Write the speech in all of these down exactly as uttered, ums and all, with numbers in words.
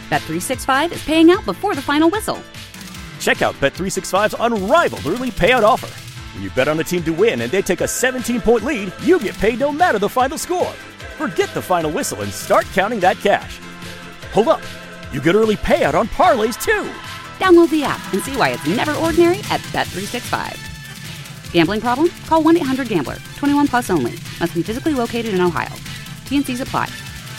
Bet three sixty-five is paying out before the final whistle. Check out Bet three sixty-five's unrivaled early payout offer. When you bet on a team to win and they take a seventeen-point lead, you get paid no matter the final score. Forget the final whistle and start counting that cash. Hold up. You get early payout on parlays, too. Download the app and see why it's never ordinary at Bet three sixty-five. Gambling problem? Call one eight hundred gambler. twenty-one plus only. Must be physically located in Ohio. T N Cs apply.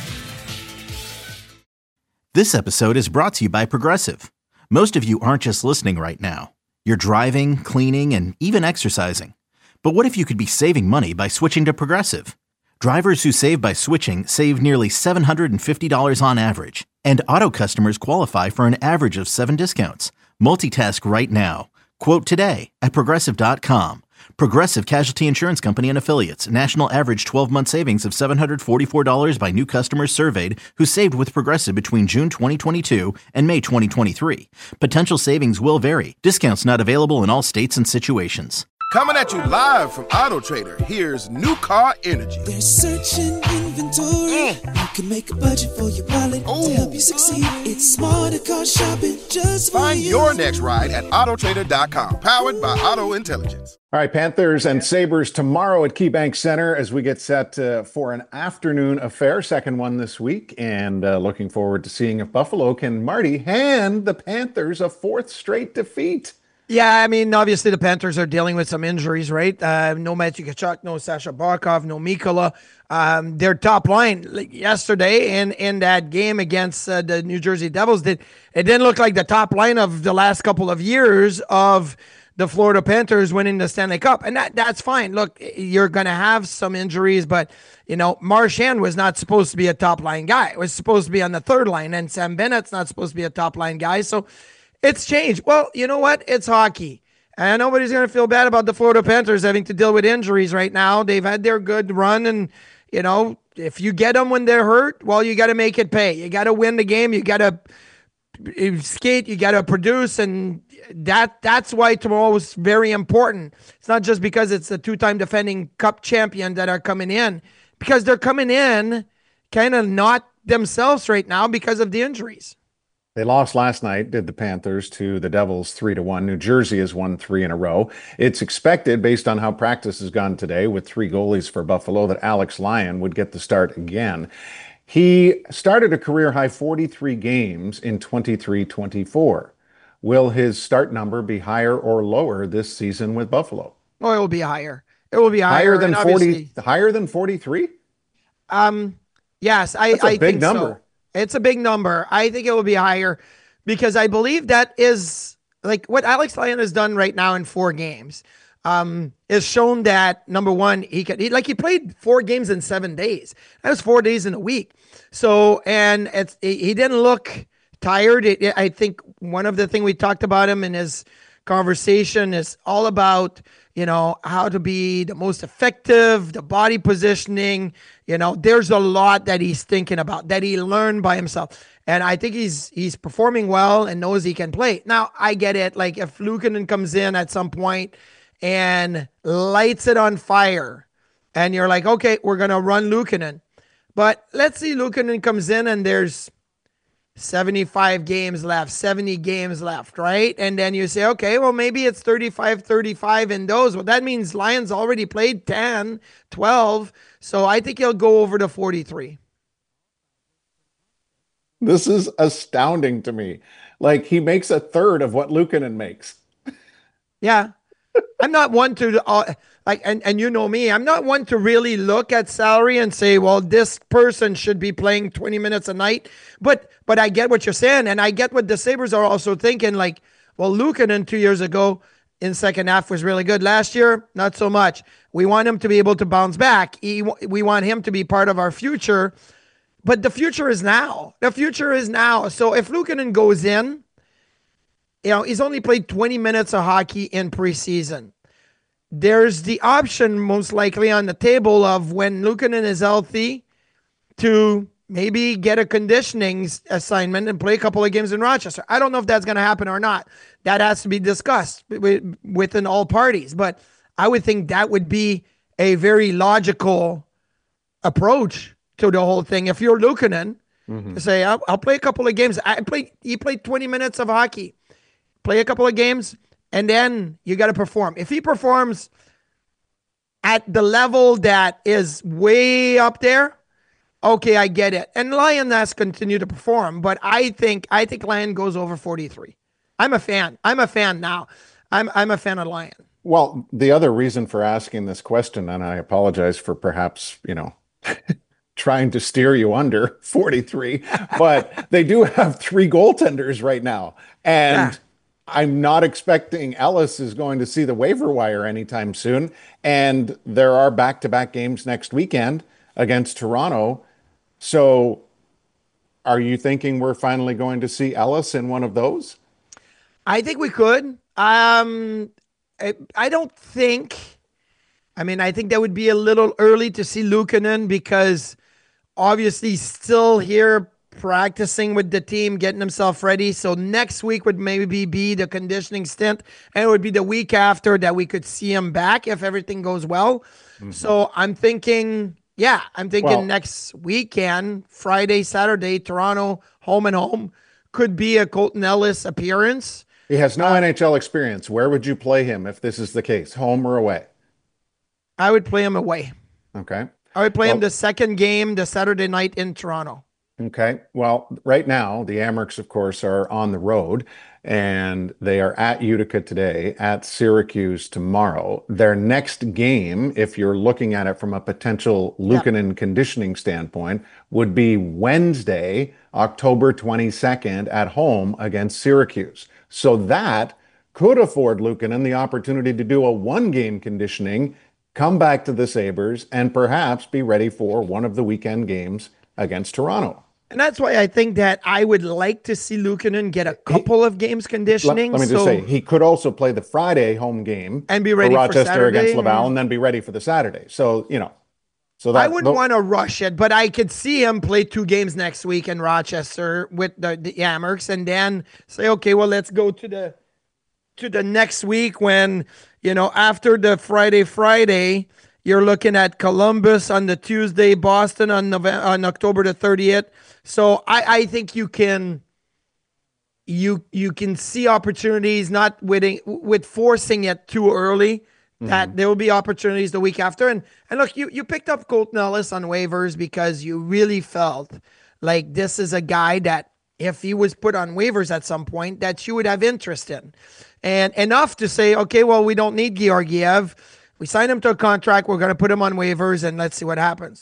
This episode is brought to you by Progressive. Most of you aren't just listening right now. You're driving, cleaning, and even exercising. But what if you could be saving money by switching to Progressive? Drivers who save by switching save nearly seven hundred fifty dollars on average. And auto customers qualify for an average of seven discounts. Multitask right now. Quote today at Progressive dot com. Progressive Casualty Insurance Company and Affiliates. National average twelve-month savings of seven hundred forty-four dollars by new customers surveyed who saved with Progressive between June twenty twenty-two and May twenty twenty-three. Potential savings will vary. Discounts not available in all states and situations. Coming at you live from Auto Trader, here's New Car Energy. They're searching inventory. Mm. You can make a budget for your wallet to help you succeed. It's smarter car shopping just for Find you. your next ride at auto trader dot com. Powered by Auto Intelligence. All right, Panthers and Sabres tomorrow at KeyBank Center as we get set uh, for an afternoon affair, second one this week, and uh, looking forward to seeing if Buffalo can, Marty, hand the Panthers a fourth straight defeat. Yeah, I mean, obviously the Panthers are dealing with some injuries, right? Uh, no Matthew Tkachuk, no Sasha Barkov, no Mikkola. Um, their top line like yesterday in, in that game against uh, the New Jersey Devils, did it didn't look like the top line of the last couple of years of the Florida Panthers winning the Stanley Cup. And that that's fine. Look, you're going to have some injuries, but, you know, Marchand was not supposed to be a top line guy. It was supposed to be on the third line, and Sam Bennett's not supposed to be a top line guy. So it's changed. Well, you know what? It's hockey. And nobody's going to feel bad about the Florida Panthers having to deal with injuries right now. They've had their good run. And, you know, if you get them when they're hurt, well, you got to make it pay. You got to win the game. You got to skate. You got to produce. And that that's why tomorrow was very important. It's not just because it's the two-time defending Cup champion that are coming in. Because they're coming in kind of not themselves right now because of the injuries. They lost last night, did the Panthers, to the Devils three to one. New Jersey has won three in a row. It's expected, based on how practice has gone today with three goalies for Buffalo, that Alex Lyon would get the start again. He started a career-high forty-three games in twenty-three twenty-four. Will his start number be higher or lower this season with Buffalo? Oh, it will be higher. It will be higher, higher than forty. Higher than forty-three? Um, yes, I, That's a I big think number. so. It's a big number. I think it will be higher because I believe that is like what Alex Lyon has done right now in four games. Um, is shown that number one, he could he, like he played four games in seven days. That was four days in a week. So and it's he didn't look tired. It, it, I think one of the things we talked about him in his conversation is all about, you know, how to be the most effective, the body positioning. You know, there's a lot that he's thinking about that he learned by himself. And I think he's he's performing well and knows he can play. Now, I get it. Like if Luukkonen comes in at some point and lights it on fire and you're like, okay, we're going to run Luukkonen. But let's see Luukkonen comes in and there's seventy-five games left, seventy games left, right? And then you say, okay, well, maybe it's thirty-five thirty-five in those. Well, that means Lions already played ten, twelve. So I think he'll go over to forty-three. This is astounding to me. Like, he makes a third of what Luukkonen makes. Yeah. I'm not one to, uh, like, and, and you know me, I'm not one to really look at salary and say, well, this person should be playing twenty minutes a night. But but I get what you're saying, and I get what the Sabres are also thinking. Like, well, Luukkonen two years ago in second half was really good. Last year, not so much. We want him to be able to bounce back. He, we want him to be part of our future. But the future is now. The future is now. So if Luukkonen goes in, you know, he's only played twenty minutes of hockey in preseason. There's the option most likely on the table of when Luukkonen is healthy to maybe get a conditioning assignment and play a couple of games in Rochester. I don't know if that's going to happen or not. That has to be discussed within all parties. But I would think that would be a very logical approach to the whole thing. If you're Luukkonen, Mm-hmm. To say, I'll, I'll play a couple of games. I play. He played twenty minutes of hockey. Play a couple of games, and then you got to perform. If he performs at the level that is way up there, okay, I get it. And Lion has continued to perform, but I think I think Lion goes over forty-three. I'm a fan. I'm a fan now. I'm I'm a fan of Lion. Well, the other reason for asking this question, and I apologize for perhaps, you know, trying to steer you under forty-three, but they do have three goaltenders right now. And yeah. I'm not expecting Ellis is going to see the waiver wire anytime soon. And there are back-to-back games next weekend against Toronto. So are you thinking we're finally going to see Ellis in one of those? I think we could. Um, I, I don't think, I mean, I think that would be a little early to see Luukkonen because obviously he's still here practicing with the team, getting himself ready. So next week would maybe be the conditioning stint, and it would be the week after that we could see him back if everything goes well. Mm-hmm. So I'm thinking, yeah, I'm thinking well, next weekend, Friday, Saturday, Toronto, home and home, could be a Colton Ellis appearance. He has no uh, N H L experience. Where would you play him if this is the case, home or away? I would play him away. Okay. I would play well, him the second game, the Saturday night in Toronto. Okay. Well, right now, the Amerks, of course, are on the road, and they are at Utica today, at Syracuse tomorrow. Their next game, if you're looking at it from a potential Luukkonen yeah. conditioning standpoint, would be Wednesday, October twenty-second at home against Syracuse. So that could afford Luukkonen the opportunity to do a one-game conditioning, come back to the Sabres, and perhaps be ready for one of the weekend games against Toronto. And that's why I think that I would like to see Luukkonen get a couple he, of games conditioning. Let, let me just so, say, he could also play the Friday home game and be ready for Rochester for Saturday, against Laval, and then be ready for the Saturday. So, you know, so that, I wouldn't want to rush it, but I could see him play two games next week in Rochester with the, the Amerks, and then say, okay, well, let's go to the to the next week when, you know, after the Friday, Friday, you're looking at Columbus on the Tuesday, Boston on November, on October the thirtieth. So I, I think you can you you can see opportunities, not with with forcing it too early. That mm-hmm. there will be opportunities the week after. And and look, you you picked up Colton Ellis on waivers because you really felt like this is a guy that if he was put on waivers at some point, that you would have interest in, and enough to say, okay, well, we don't need Georgiev. We signed him to a contract. We're going to put him on waivers, and let's see what happens.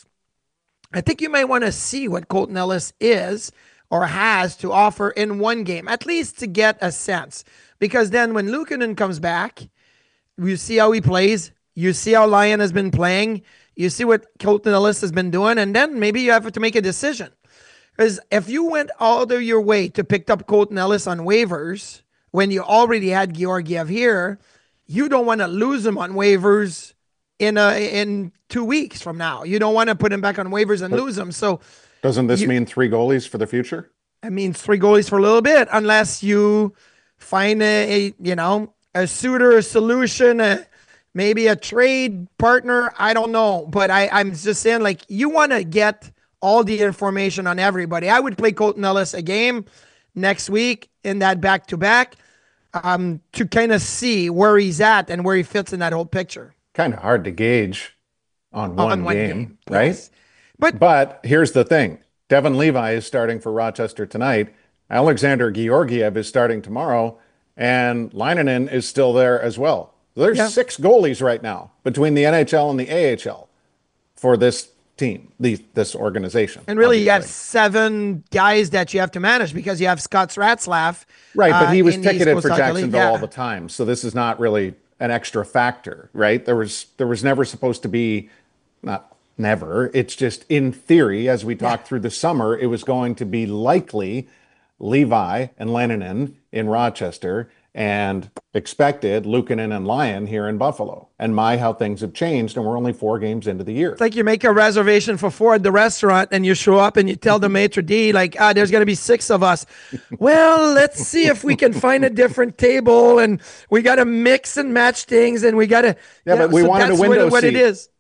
I think you may want to see what Colton Ellis is or has to offer in one game, at least to get a sense. Because then when Luukkonen comes back, you see how he plays. You see how Lion has been playing. You see what Colton Ellis has been doing, and then maybe you have to make a decision. Because if you went all the your way to pick up Colton Ellis on waivers when you already had Georgiev here, you don't want to lose him on waivers in a in two weeks from now. You don't want to put him back on waivers and but lose him. So doesn't this you, mean three goalies for the future? It means three goalies for a little bit, unless you find a, a you know a suitor, a solution, a, maybe a trade partner. I don't know, but I I'm just saying, like, you want to get all the information on everybody. I would play Colton Ellis a game next week in that back to back. Um, to kind of see where he's at and where he fits in that whole picture. Kind of hard to gauge on one, on one game, game, right? Yes. But but here's the thing. Devin Levi is starting for Rochester tonight. Alexander Georgiev is starting tomorrow. And Leinonen is still there as well. There's yeah. six goalies right now between the N H L and the A H L for this team, the, this organization. And really, obviously. You have seven guys that you have to manage because you have Scott Ratzlaff. Right, but he was uh, ticketed for Jacksonville yeah. all the time. So this is not really an extra factor, right? There was there was never supposed to be, not never, it's just in theory, as we talked yeah. through the summer, it was going to be likely Levi and Leinonen in Rochester and expected Luukkonen and Lion here in Buffalo. And my, how things have changed, and we're only four games into the year. It's like you make a reservation for four at the restaurant, and you show up and you tell the maitre d', like, ah, there's going to be six of us. Well, let's see if we can find a different table, and we got to mix and match things, and we got to... Yeah, yeah, but we so wanted a window what, seat. What it is.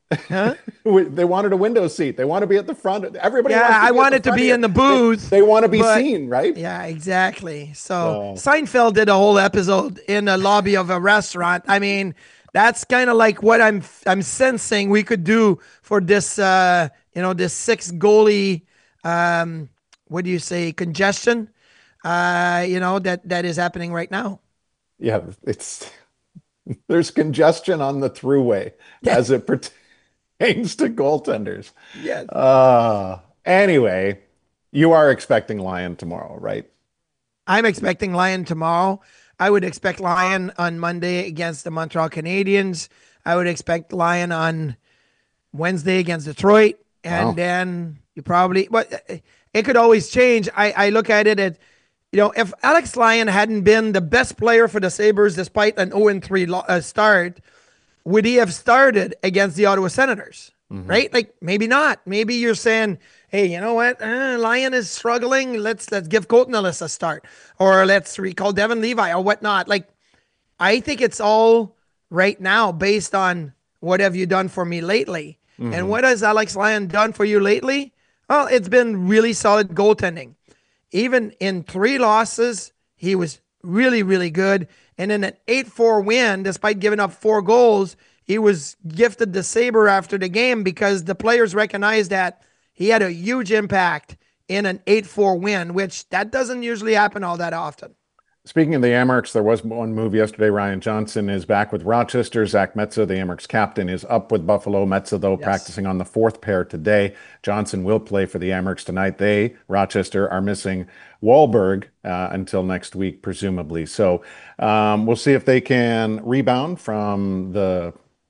Huh? They wanted a window seat. They want to be at the front. Everybody Yeah, wants to I be wanted at the to front be here. in the booth. They, they want to be but- seen, right? Yeah, exactly. So So- Seinfeld did a whole episode in the lobby of a restaurant. I mean, that's kind of like what I'm I'm sensing we could do for this uh, you know, this six goalie um what do you say, congestion? Uh, you know, that that is happening right now. Yeah, it's there's congestion on the throughway as it pertains to goaltenders. Yes. Uh, anyway, you are expecting Lyon tomorrow, right? I'm expecting Lyon tomorrow. I would expect Lyon on Monday against the Montreal Canadiens. I would expect Lyon on Wednesday against Detroit. And Wow. then you probably, but it could always change. I, I look at it at, you know, if Alex Lyon hadn't been the best player for the Sabres despite an oh and three lo- uh, start, would he have started against the Ottawa Senators? Mm-hmm. Right? Like maybe not. Maybe you're saying, hey, you know what? Uh, Lyon is struggling. Let's let's give Colton Ellis a start, or let's recall Devin Levi or whatnot. Like I think it's all right now based on what have you done for me lately, Mm-hmm. and what has Alex Lyon done for you lately? Well, it's been really solid goaltending. Even in three losses, he was really, really good. And in an eight four win, despite giving up four goals, he was gifted the Sabre after the game because the players recognized that he had a huge impact in an eight four win, which that doesn't usually happen all that often. Speaking of the Amerks, there was one move yesterday. Ryan Johnson is back with Rochester. Zach Metza, the Amerks captain, is up with Buffalo. Metza, though, yes. practicing on the fourth pair today. Johnson will play for the Amerks tonight. They, Rochester, are missing Wahlberg uh, until next week, presumably. So um, we'll see if they can rebound from the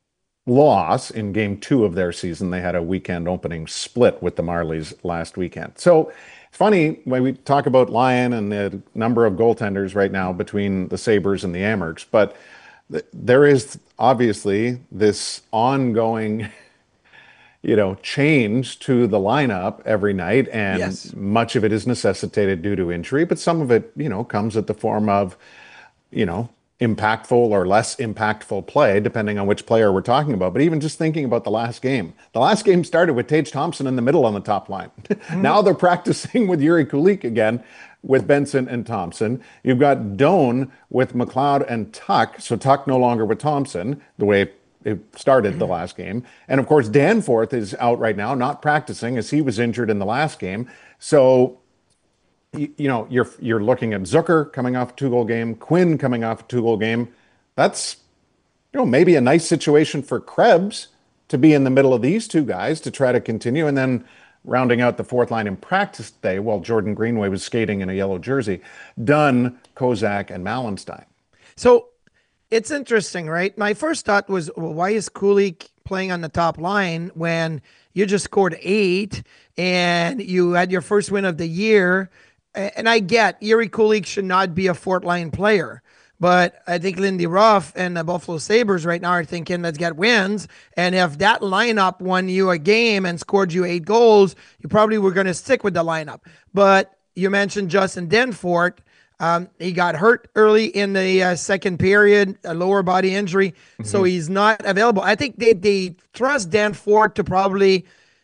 loss in game two of their season. They had a weekend opening split with the Marlies last weekend. So it's funny when we talk about Lyon and the number of goaltenders right now between the Sabres and the Amerks, but th- there is obviously this ongoing, you know, change to the lineup every night, and Yes. much of it is necessitated due to injury, but some of it, you know, comes at the form of, you know, impactful or less impactful play, depending on which player we're talking about. But even just thinking about the last game, the last game started with Tage Thompson in the middle on the top line. Mm-hmm. Now they're practicing with Yuri Kulik again, with Benson and Thompson. You've got Doan with McLeod and Tuck. So Tuck no longer with Thompson, the way it started mm-hmm. the last game. And of course, Danforth is out right now, not practicing as he was injured in the last game. So you know, you're you're looking at Zucker coming off a two-goal game, Quinn coming off a two-goal game. That's, you know, maybe a nice situation for Krebs to be in the middle of these two guys to try to continue. And then rounding out the fourth line in practice day while Jordan Greenway was skating in a yellow jersey, Dunn, Kozak, and Malenstein. So it's interesting, right? My first thought was, well, why is Kulik playing on the top line when you just scored eight and you had your first win of the year? And I get Yuri Kulik should not be a fourth line player, but I think Lindy Ruff and the Buffalo Sabres right now are thinking, let's get wins. And if that lineup won you a game and scored you eight goals, you probably were going to stick with the lineup. But you mentioned Justin Danforth. Um, he got hurt early in the uh, second period, a lower body injury, mm-hmm. so he's not available. I think they, they trust Danforth to probably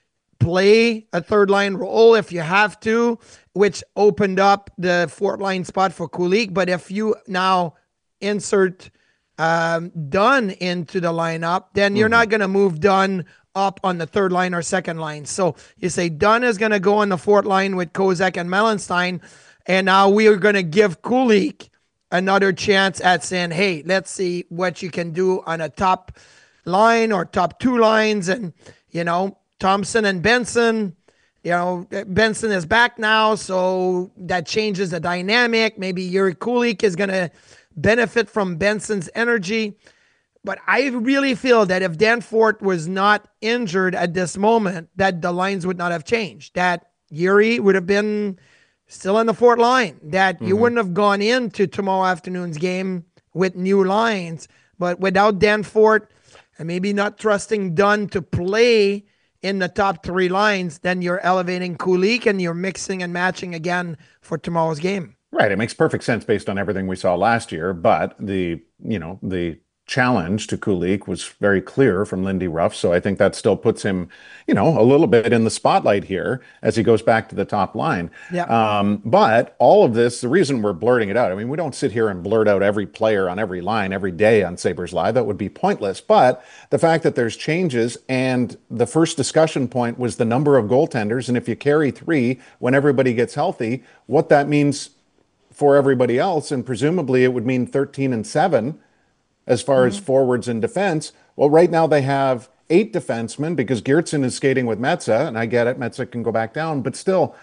play a third line role if you have to, which opened up the fourth line spot for Kulik. But if you now insert um, Dunn into the lineup, then you're mm-hmm. not going to move Dunn up on the third line or second line. So you say Dunn is going to go on the fourth line with Kozak and Malenstein, and now we are going to give Kulik another chance at saying, hey, let's see what you can do on a top line or top two lines. And, you know, Thompson and Benson, you know, Benson is back now, so that changes the dynamic. Maybe Yuri Kulik is going to benefit from Benson's energy. But I really feel that if Danforth was not injured at this moment, that the lines would not have changed. That Yuri would have been still in the fourth line. That mm-hmm. you wouldn't have gone into tomorrow afternoon's game with new lines. But without Danforth, and maybe not trusting Dunn to play in the top three lines, then you're elevating Kulik and you're mixing and matching again for tomorrow's game. Right. It makes perfect sense based on everything we saw last year. But the, you know, the challenge to Kulich was very clear from Lindy Ruff. So I think that still puts him, you know, a little bit in the spotlight here as he goes back to the top line. Yeah. Um, but all of this, the reason we're blurting it out, I mean, we don't sit here and blurt out every player on every line every day on Sabres Live. That would be pointless. But the fact that there's changes, and the first discussion point was the number of goaltenders. And if you carry three when everybody gets healthy, what that means for everybody else, and presumably it would mean thirteen and seven as far mm-hmm. as forwards and defense. Well, right now they have eight defensemen because Geertsen is skating with Metsä, and I get it, Metsä can go back down, but still,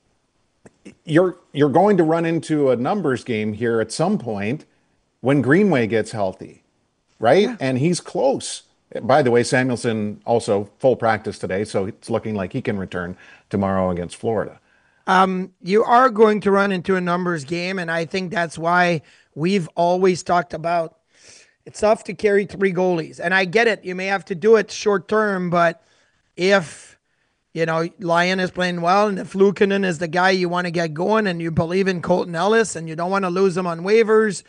you're you're going to run into a numbers game here at some point when Greenway gets healthy, right? Yeah. And he's close. By the way, Samuelson also full practice today, so it's looking like he can return tomorrow against Florida. Um, you are going to run into a numbers game, and I think that's why we've always talked about it's tough to carry three goalies. And I get it. You may have to do it short term, but if, you know, Lyon is playing well and if Luukkonen is the guy you want to get going and you believe in Colton Ellis and you don't want to lose him on waivers,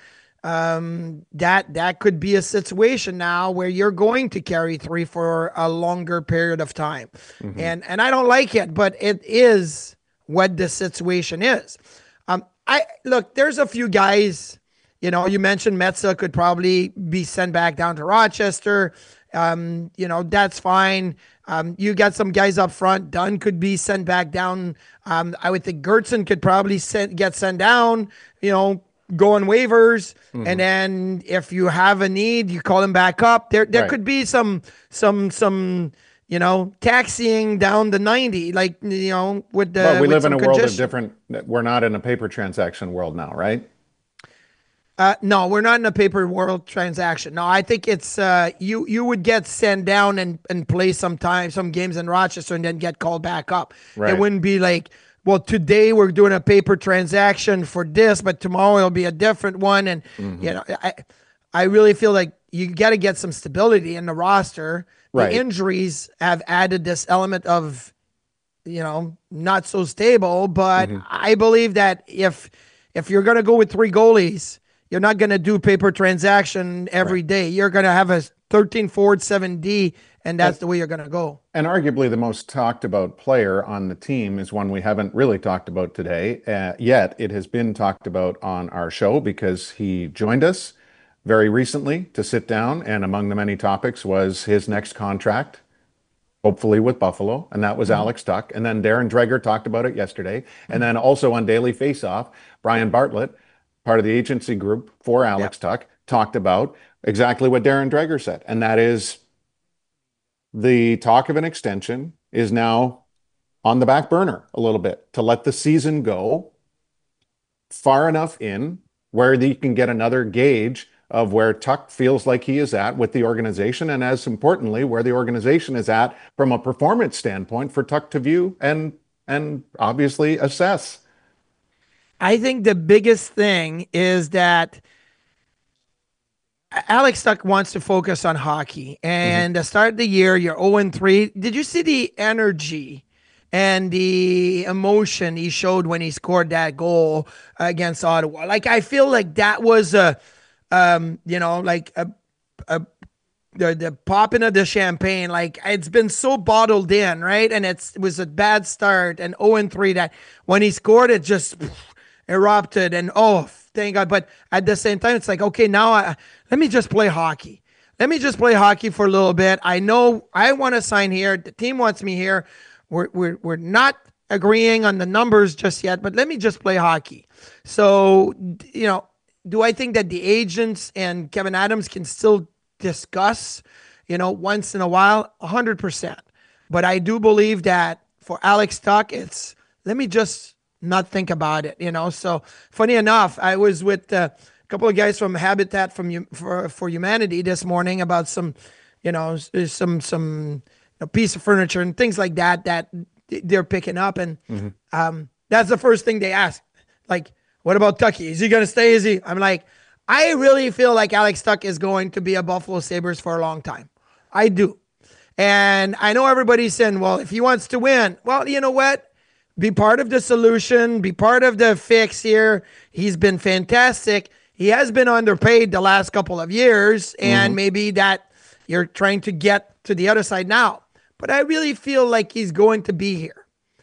um, that that could be a situation now where you're going to carry three for a longer period of time. Mm-hmm. And and I don't like it, but it is what the situation is. Um, I look, there's a few guys. You know, you mentioned Metsä could probably be sent back down to Rochester. Um, you know, that's fine. Um, you got some guys up front. Dunn could be sent back down. Um, I would think Geertsen could probably send, get sent down, you know, go on waivers. Mm-hmm. And then if you have a need, you call him back up. There there right. could be some, some, some, you know, taxiing down the ninety, like, you know, with the. Well, we with live in a congestion. world of different, we're not in a paper transaction world now, right? Uh, no, we're not in a paper world transaction. No, I think it's uh, you. You would get sent down and, and play some time, some games in Rochester, and then get called back up. Right. It wouldn't be like, well, today we're doing a paper transaction for this, but tomorrow it'll be a different one. And mm-hmm. you know, I, I really feel like you got to get some stability in the roster. Right. The injuries have added this element of, you know, not so stable. But mm-hmm. I believe that if if you're going to go with three goalies, you're not going to do paper transaction every right. day. You're going to have a thirteen forward, seven D, and that's and, the way you're going to go. And arguably the most talked about player on the team is one we haven't really talked about today, uh, yet it has been talked about on our show because he joined us very recently to sit down, and among the many topics was his next contract, hopefully with Buffalo, and that was mm-hmm. Alex Tuch. And then Darren Dreger talked about it yesterday. Mm-hmm. And then also on Daily Faceoff, Brian Bartlett, part of the agency group for Alex yep. Tuch, talked about exactly what Darren Dreger said. And that is the talk of an extension is now on the back burner a little bit to let the season go far enough in where you can get another gauge of where Tuch feels like he is at with the organization. And as importantly, where the organization is at from a performance standpoint for Tuch to view and, and obviously assess. I think the biggest thing is that Alex Tuch wants to focus on hockey. And mm-hmm. to start the year, you're oh and three. Did you see the energy and the emotion he showed when he scored that goal against Ottawa? Like, I feel like that was a, um, you know, like a, a the the popping of the champagne. Like, it's been so bottled in, right? And it's, it was a bad start and oh and three that when he scored, it just erupted and oh, thank God. But at the same time, it's like, okay, now I, let me just play hockey. Let me just play hockey for a little bit. I know I want to sign here. The team wants me here. We're, we're, we're not agreeing on the numbers just yet, but let me just play hockey. So, you know, do I think that the agents and Kevin Adams can still discuss, you know, once in a while? one hundred percent. But I do believe that for Alex Tuch, it's let me just not think about it, you know. So funny enough, I was with uh, a couple of guys from Habitat from for for Humanity this morning about some, you know, some some you know, piece of furniture and things like that that they're picking up, and mm-hmm. um, that's the first thing they ask, like, what about Tucky? Is he gonna stay? Is he? I'm like, I really feel like Alex Tuch is going to be a Buffalo Sabres for a long time. I do, and I know everybody's saying, well, if he wants to win, well, you know what? Be part of the solution, be part of the fix here. He's been fantastic. he has been underpaid the last couple of years, and Mhm. maybe that you're trying to get to the other side now. But I really feel like he's going to be here.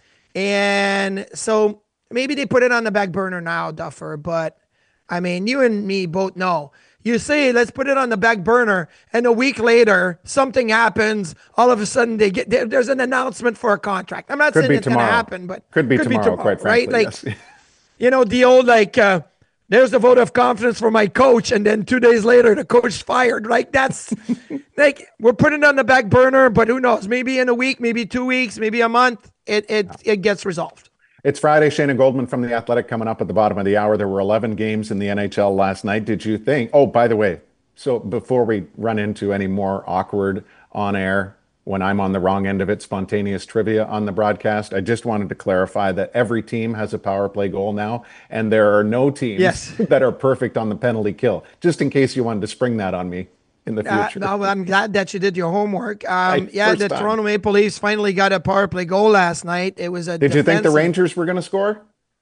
And so maybe they put it on the back burner now, Duffer. But I mean, you and me both know. You say, let's put it on the back burner, and a week later, something happens. All of a sudden, they get there, there's an announcement for a contract. I'm not Could saying be it's going to tomorrow. happen, but Could be tomorrow, quite frankly, right? Like, yes. you know, the old like, uh, there's a vote of confidence for my coach, and then two days later, the coach fired. Right? That's like we're putting it on the back burner, but who knows? Maybe in a week, maybe two weeks, maybe a month, it it it gets resolved. It's Friday. Shayna Goldman from The Athletic coming up at the bottom of the hour. There were eleven games in the N H L last night. Did you think? Oh, by the way, so before we run into any more awkward on air, when I'm on the wrong end of it, spontaneous trivia on the broadcast, I just wanted to clarify that every team has a power play goal now, and there are no teams Yes. that are perfect on the penalty kill, just in case you wanted to spring that on me in the Uh, future. no, I'm glad that you did your homework. Um, Right, yeah, first the time. Toronto Maple Leafs finally got a power play goal last night. It was a Did you think the defensive- Rangers were going to score?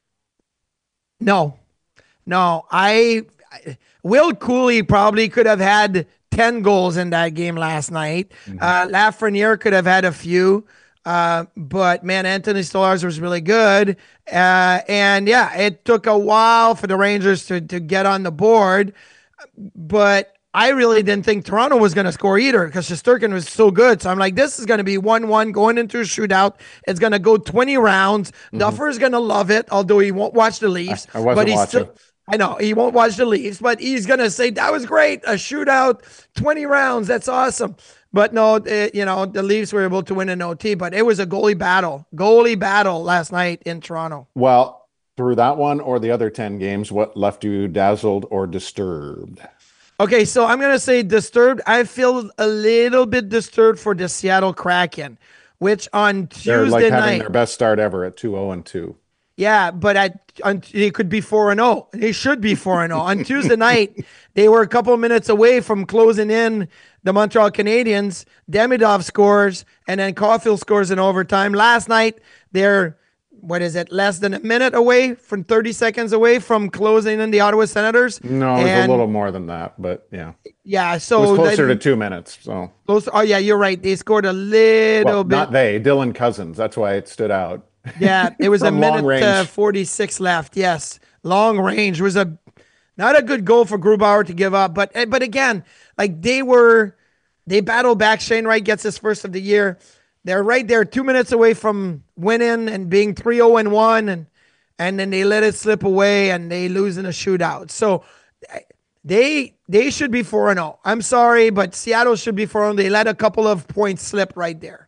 No, no. I, I Will Cooley probably could have had ten goals in that game last night. Mm-hmm. Uh, Lafreniere could have had a few. Uh, but man, Anthony Stolarz was really good. Uh, and yeah, it took a while for the Rangers to, to get on the board. But I really didn't think Toronto was going to score either because Shesterkin was so good. So I'm like, this is going to be one one going into a shootout. It's going to go twenty rounds. Mm-hmm. Duffer is going to love it, although he won't watch the Leafs. I, I wasn't but he's watching. still, I know he won't watch the Leafs, but he's going to say, that was great. A shootout, twenty rounds. That's awesome. But no, it, you know, the Leafs were able to win an O T, but it was a goalie battle, goalie battle last night in Toronto. Well, through that one or the other ten games, what left you dazzled or disturbed? Okay, so I'm going to say disturbed. I feel a little bit disturbed for the Seattle Kraken, which on They're like Tuesday having night. their best start ever at two oh and two. Yeah, but at, on, they could be four and oh. They should be four and oh. On Tuesday night, they were a couple minutes away from closing in the Montreal Canadiens. Demidov scores, and then Caulfield scores in overtime. Last night, they're, what is it, less than a minute away from thirty seconds away from closing in the Ottawa Senators. No, it was And- a little more than that, but yeah. Yeah, It so was closer they- to two minutes. So, Close, oh yeah, you're right. They scored a little well, bit. not they, Dylan Cousins. That's why it stood out. Yeah, it was a From long minute uh, range. forty-six left. Yes, long range was a not a good goal for Grubauer to give up. But but again, like they were, they battled back. Shane Wright gets his first of the year. They're right there, two minutes away from winning and being three oh and one, and and then they let it slip away and they lose in a shootout. So they they should be four and oh. I'm sorry, but Seattle should be four and oh. They let a couple of points slip right there.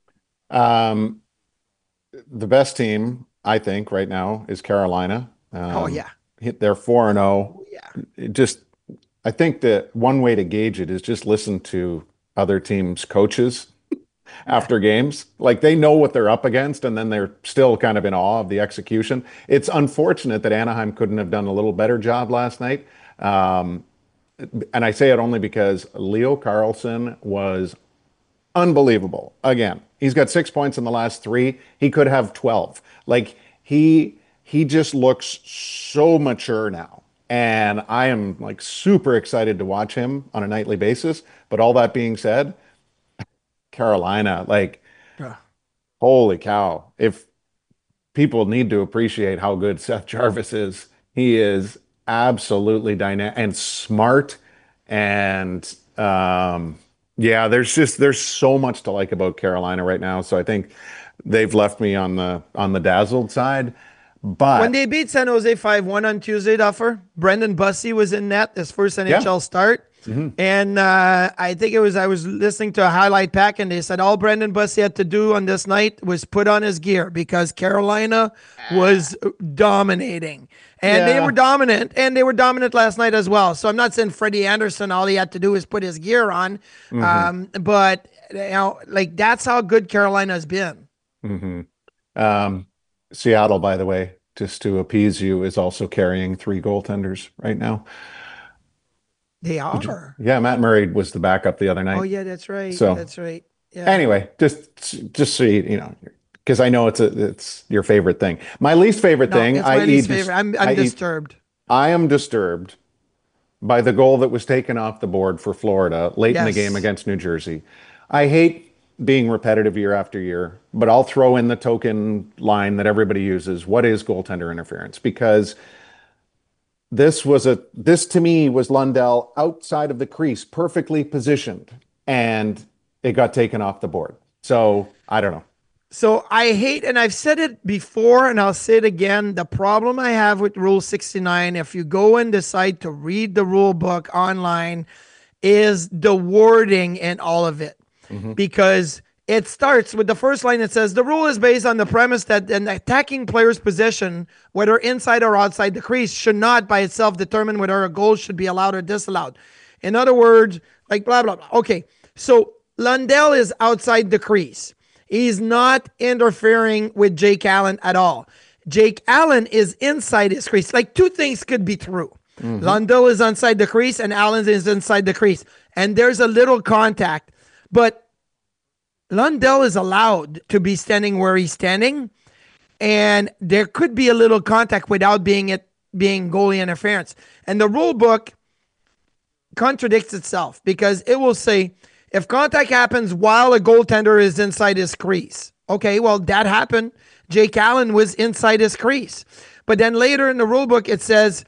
Um, the best team, I think, right now is Carolina. Um, Oh, yeah. They're four and oh. Yeah. It just, I think that one way to gauge it is just listen to other teams' coaches after games. Like they know what they're up against, and then they're still kind of in awe of the execution. It's unfortunate that Anaheim couldn't have done a little better job last night. Um, and I say it only because Leo Carlson was unbelievable. Again, he's got six points in the last three. He could have twelve. Like he he just looks so mature now. And I am like super excited to watch him on a nightly basis. But all that being said, Carolina, like, holy cow. If people need to appreciate how good Seth Jarvis is, he is absolutely dynamic and smart. And um, yeah, there's just, there's so much to like about Carolina right now. So I think they've left me on the, on the dazzled side. But When they beat San Jose five one on Tuesday, Duffer, Brendan Bussey was in net, his first N H L Yeah. start. And uh, I think it was, I was listening to a highlight pack, and they said all Brendan Bussey had to do on this night was put on his gear because Carolina was dominating. And they Yeah. were dominant, and they were dominant last night as well. So I'm not saying Freddie Anderson, all he had to do is put his gear on. Um, but, you know, like that's how good Carolina's been. Um, Seattle, by the way, just to appease you, is also carrying three goaltenders right now. They are. Yeah, Matt Murray was the backup the other night. Oh, yeah, that's right. So- that's right. Yeah. Anyway, just just so you, you know, because I know it's a it's your favorite thing. My least favorite No, thing, it's my I least dis- favorite. I'm, I'm I E- disturbed. I am disturbed by the goal that was taken off the board for Florida late yes. in the game against New Jersey. I hate being repetitive year after year, but I'll throw in the token line that everybody uses. What is goaltender interference? Because this was a, this to me was Lundell outside of the crease, perfectly positioned, and it got taken off the board. So I don't know. So I hate, and I've said it before, and I'll say it again, the problem I have with Rule sixty-nine, if you go and decide to read the rule book online, is the wording and all of it. Mm-hmm. Because it starts with the first line that says, the rule is based on the premise that an attacking player's position, whether inside or outside the crease, should not by itself determine whether a goal should be allowed or disallowed. In other words, like blah, blah, blah. Okay, so Lundell is outside the crease. He's not interfering with Jake Allen at all. Jake Allen is inside his crease. Like two things could be true. Mm-hmm. Lundell is inside the crease and Allen is inside the crease. And there's a little contact. But Lundell is allowed to be standing where he's standing. And there could be a little contact without being it being goalie interference. And the rule book contradicts itself because it will say, if contact happens while a goaltender is inside his crease. Okay, well, that happened. Jake Allen was inside his crease. But then later in the rule book, it says,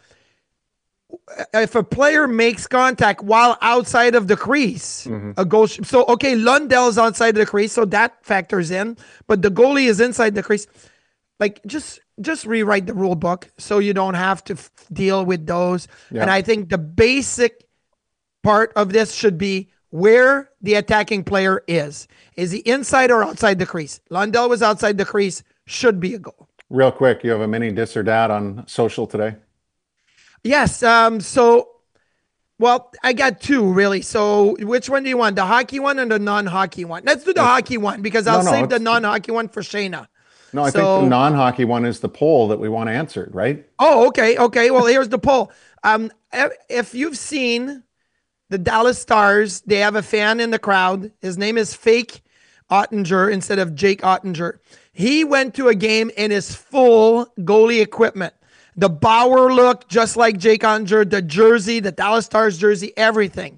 if a player makes contact while outside of the crease, mm-hmm. a goal. Sh- so, okay, Lundell's outside the crease, so that factors in. But the goalie is inside the crease. Like, just just rewrite the rule book so you don't have to f- deal with those. Yeah. And I think the basic part of this should be where the attacking player is. Is he inside or outside the crease? Lundell was outside the crease, should be a goal. Real quick, you have a mini dis or dat on social today? Yes. Um. So, well, I got two, really. So which one do you want? The hockey one and the non-hockey one? Let's do the yeah. hockey one because I'll no, no, save the non-hockey one for Shayna. No, I so, think the non-hockey one is the poll that we want answered, right? Oh, okay. Okay. Well, here's the poll. Um, If you've seen the Dallas Stars, they have a fan in the crowd. His name is Fake Ottinger instead of Jake Ottinger. He went to a game in his full goalie equipment. The Bauer look, just like Jake Ottinger, the jersey, the Dallas Stars jersey, everything.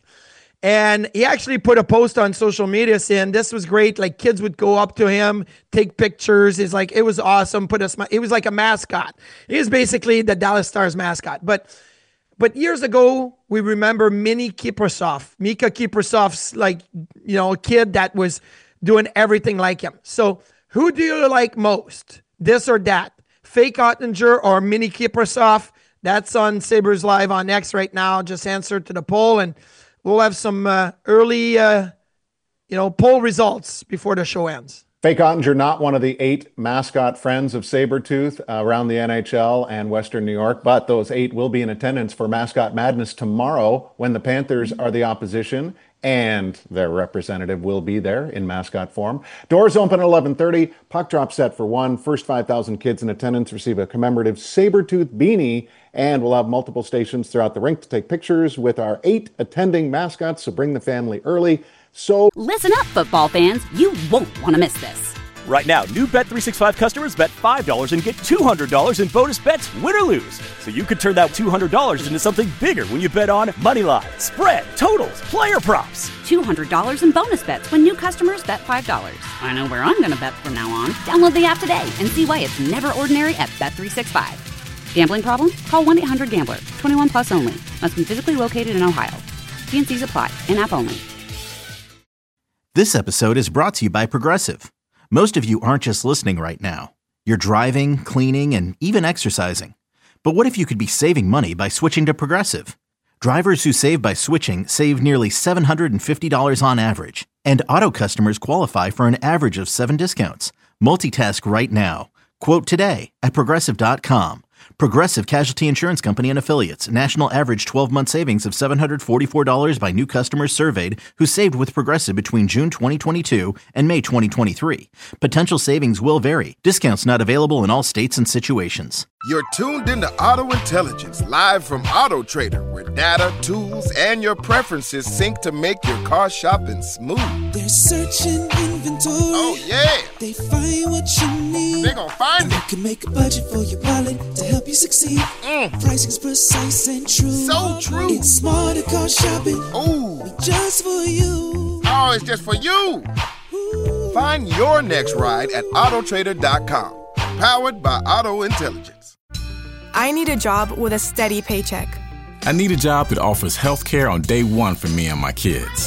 And he actually put a post on social media saying this was great. Like kids would go up to him, take pictures. It's like, it was awesome. Put a sm- It was like a mascot. He was basically the Dallas Stars mascot. But But years ago, we remember Mini Kiprasov, Mika Kiprasov's like, you know, a kid that was doing everything like him. So who do you like most? This or that? Fake Ottinger or Mini Kiprasov? That's on Sabres Live on X right now. Just answer to the poll and we'll have some uh, early, uh, you know, poll results before the show ends. Fake Ottinger, not one of the eight mascot friends of Sabretooth uh, around the N H L and Western New York, but those eight will be in attendance for Mascot Madness tomorrow when the Panthers are the opposition, and their representative will be there in mascot form. Doors open at eleven thirty, puck drop set for one. First five thousand kids in attendance receive a commemorative Sabretooth beanie, and we'll have multiple stations throughout the rink to take pictures with our eight attending mascots, so bring the family early. So listen up, football fans. You won't want to miss this. Right now, new Bet three sixty-five customers bet five dollars and get two hundred dollars in bonus bets, win or lose. So you could turn that two hundred dollars into something bigger when you bet on moneyline, spread, totals, player props. two hundred dollars in bonus bets when new customers bet five dollars. I know where I'm going to bet from now on. Download the app today and see why it's never ordinary at Bet three sixty-five. Gambling problem? Call one eight hundred gambler. twenty-one plus only. Must be physically located in Ohio. T and C's apply. In-app only. This episode is brought to you by Progressive. Most of you aren't just listening right now. You're driving, cleaning, and even exercising. But what if you could be saving money by switching to Progressive? Drivers who save by switching save nearly seven hundred fifty dollars on average. And auto customers qualify for an average of seven discounts. Multitask right now. Quote today at Progressive dot com. Progressive Casualty Insurance Company and Affiliates. National average twelve-month savings of seven hundred forty-four dollars by new customers surveyed who saved with Progressive between June twenty twenty-two and May twenty twenty-three. Potential savings will vary. Discounts not available in all states and situations. You're tuned into Auto Intelligence, live from Auto Trader, where data, tools, and your preferences sync to make your car shopping smooth. They're searching inventory. Oh, yeah. They find what you need. They gon' find You it. can make a budget for your wallet to help you succeed. Mm. Pricing's precise and true. So true. It's smarter car shopping. Ooh. Just for you. Oh, it's just for you. Find your next ride at auto trader dot com. Powered by Auto Intelligence. I need a job with a steady paycheck. I need a job that offers health care on day one for me and my kids.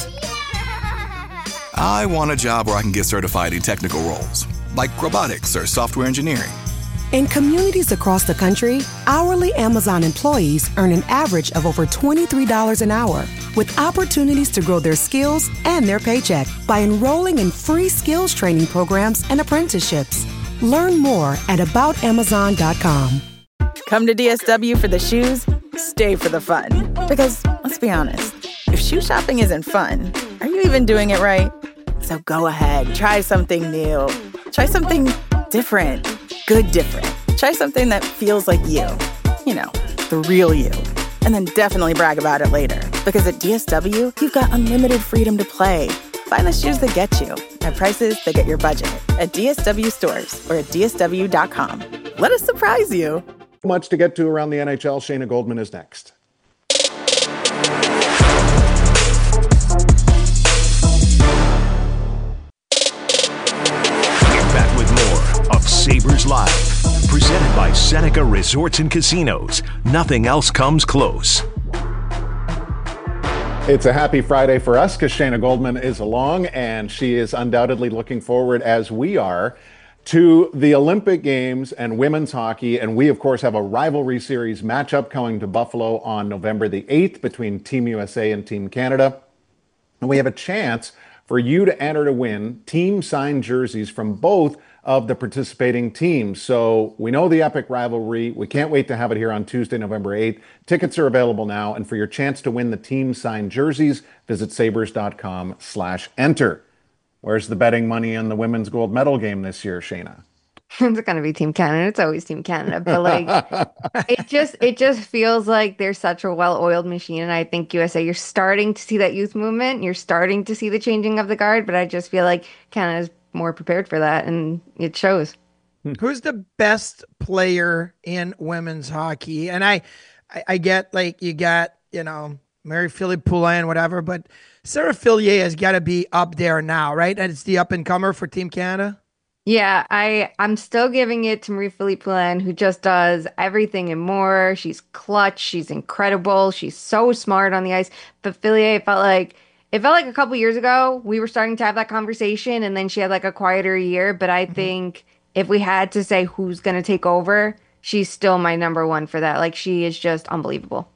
I want a job where I can get certified in technical roles, like robotics or software engineering. In communities across the country, hourly Amazon employees earn an average of over twenty-three dollars an hour, with opportunities to grow their skills and their paycheck by enrolling in free skills training programs and apprenticeships. Learn more at about amazon dot com. Come to D S W for the shoes, stay for the fun. Because, let's be honest, if shoe shopping isn't fun, are you even doing it right? So go ahead, try something new. Try something different. Good different. Try something that feels like you. You know, the real you. And then definitely brag about it later. Because at D S W, you've got unlimited freedom to play. Find the shoes that get you at prices that get your budget at D S W stores or at D S W dot com. Let us surprise you. Much to get to around the N H L. Shayna Goldman is next. Back with more of Sabres Live, presented by Seneca Resorts and Casinos. Nothing else comes close. It's a happy Friday for us because Shayna Goldman is along, and she is undoubtedly looking forward, as we are, to the Olympic Games and women's hockey. And we, of course, have a rivalry series matchup coming to Buffalo on November the eighth between Team U S A and Team Canada. And we have a chance for you to enter to win team-signed jerseys from both of the participating teams. So we know the epic rivalry. We can't wait to have it here on Tuesday, November eighth. Tickets are available now. And for your chance to win the team-signed jerseys, visit sabres dot com slash enter. Where's the betting money on the women's gold medal game this year, Shayna? It's going to be Team Canada. It's always Team Canada. But like, it just it just feels like they're such a well-oiled machine. And I think U S A, you're starting to see that youth movement. You're starting to see the changing of the guard. But I just feel like Canada's more prepared for that. And it shows. Who's the best player in women's hockey? And I, I, I get like you got, you know, Marie-Philippe Poulin, whatever. But Sarah Fillier has got to be up there now, right? And it's the up-and-comer for Team Canada. Yeah, I, I'm still giving it to Marie-Philippe Poulin, who just does everything and more. She's clutch. She's incredible. She's so smart on the ice. But Fillier, it felt like it felt like a couple years ago we were starting to have that conversation, and then she had like a quieter year. But I mm-hmm. think if we had to say who's going to take over, she's still my number one for that. Like, she is just unbelievable.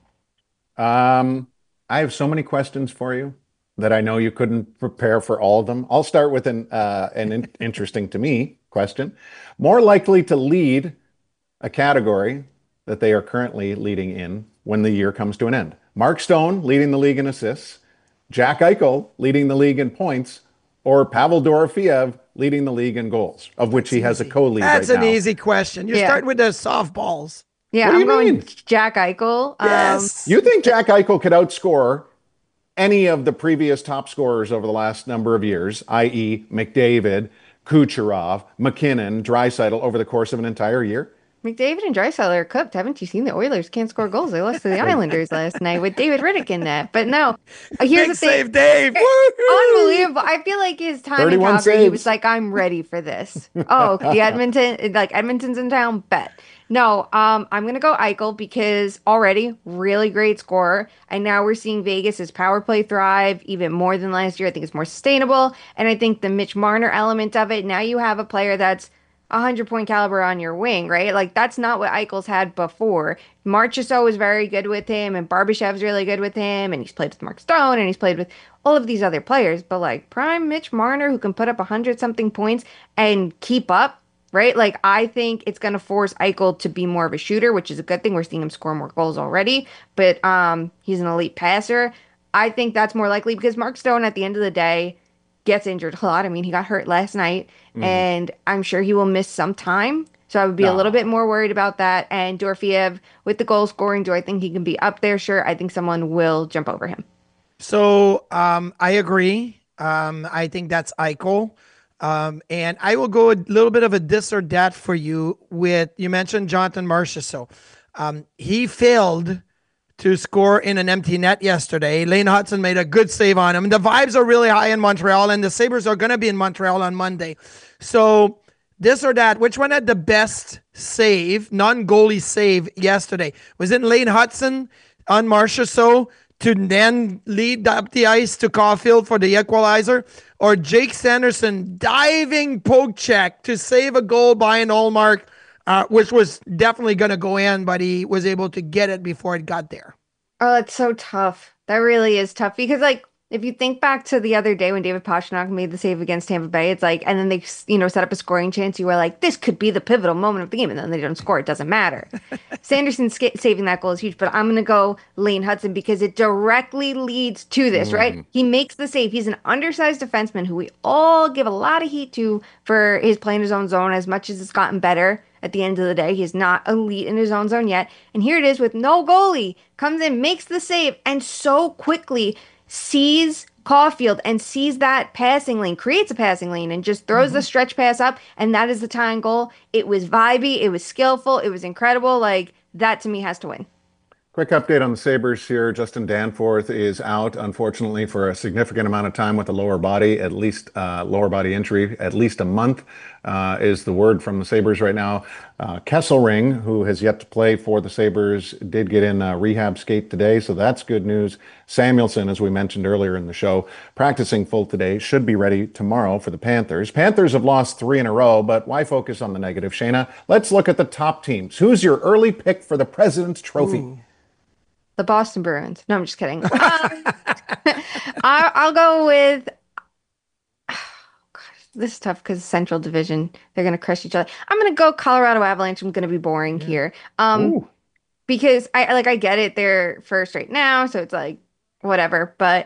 Um, I have so many questions for you that I know you couldn't prepare for all of them. I'll start with an uh, an in- interesting to me question. More likely to lead a category that they are currently leading in when the year comes to an end. Mark Stone leading the league in assists, Jack Eichel leading the league in points, or Pavel Dorofeev leading the league in goals, of which he has a co-lead That's right an now. easy question. You're Yeah. starting with the softballs. Yeah, What do I'm you going mean? Jack Eichel. Yes. You think Jack Eichel could outscore any of the previous top scorers over the last number of years, that is. McDavid, Kucherov, McKinnon, Draisaitl, over the course of an entire year? McDavid and Draisaitl are cooked. Haven't you seen the Oilers can't score goals? They lost to the Islanders last night with David Riddick in that. But no, here's Big the thing. save, Dave. Unbelievable. I feel like his time in thirty-one Calgary, he saves. was like, I'm ready for this. Oh, the Edmonton, like Edmonton's in town, bet. No, um, I'm going to go Eichel because already really great scorer. And now we're seeing Vegas' power play thrive even more than last year. I think it's more sustainable. And I think the Mitch Marner element of it, now you have a player that's one hundred point caliber on your wing, right? Like, that's not what Eichel's had before. Marchessault is very good with him, and Barbashev's really good with him, and he's played with Mark Stone, and he's played with all of these other players. But, like, prime Mitch Marner, who can put up one hundred something points and keep up, right? Like, I think it's going to force Eichel to be more of a shooter, which is a good thing. We're seeing him score more goals already, but um, he's an elite passer. I think that's more likely because Mark Stone, at the end of the day, gets injured a lot. I mean, he got hurt last night, mm. and I'm sure he will miss some time. So I would be no. a little bit more worried about that. And Dorofeev, with the goal scoring, do I think he can be up there? Sure. I think someone will jump over him. So um, I agree. Um, I think that's Eichel. Um, and I will go a little bit of a this or that for you with, you mentioned Jonathan Marchessault. Um, he failed to score in an empty net yesterday. Lane Hudson made a good save on him. The vibes are really high in Montreal, and the Sabres are going to be in Montreal on Monday. So this or that, which one had the best save, non-goalie save yesterday? Was it Lane Hudson on Marchessault to then lead up the ice to Caulfield for the equalizer, or Jake Sanderson diving poke check to save a goal by an Ullmark, uh, which was definitely going to go in, but he was able to get it before it got there. Oh, that's so tough. That really is tough because, like, if you think back to the other day when David Pastrnak made the save against Tampa Bay, it's like, and then they, you know, set up a scoring chance. You were like, this could be the pivotal moment of the game, and then they don't score. It doesn't matter. Sanderson sk- saving that goal is huge, but I'm going to go Lane Hudson because it directly leads to this, mm. right? He makes the save. He's an undersized defenseman who we all give a lot of heat to for his play in his own zone as much as it's gotten better. At the end of the day, he's not elite in his own zone yet. And here it is with no goalie. Comes in, makes the save, and so quickly sees Caulfield and sees that passing lane, creates a passing lane, and just throws mm-hmm. the stretch pass up, and that is the tying goal. It was vibey, it was skillful, it was incredible. Like, that to me has to win. Quick update on the Sabres here. Justin Danforth is out, unfortunately, for a significant amount of time with the lower body, at least uh, lower body injury, at least a month uh, is the word from the Sabres right now. Uh, Kesselring, who has yet to play for the Sabres, did get in a rehab skate today, so that's good news. Samuelson, as we mentioned earlier in the show, practicing full today, should be ready tomorrow for the Panthers. Panthers have lost three in a row, but why focus on the negative, Shayna? Let's look at the top teams. Who's your early pick for the President's Trophy? Ooh. The Boston Bruins. No, I'm just kidding. Um, I, I'll go with. Oh, gosh, this is tough because Central Division. They're going to crush each other. I'm going to go Colorado Avalanche. I'm going to be boring yeah. here, um, because I like I get it. They're first right now, so it's like whatever. But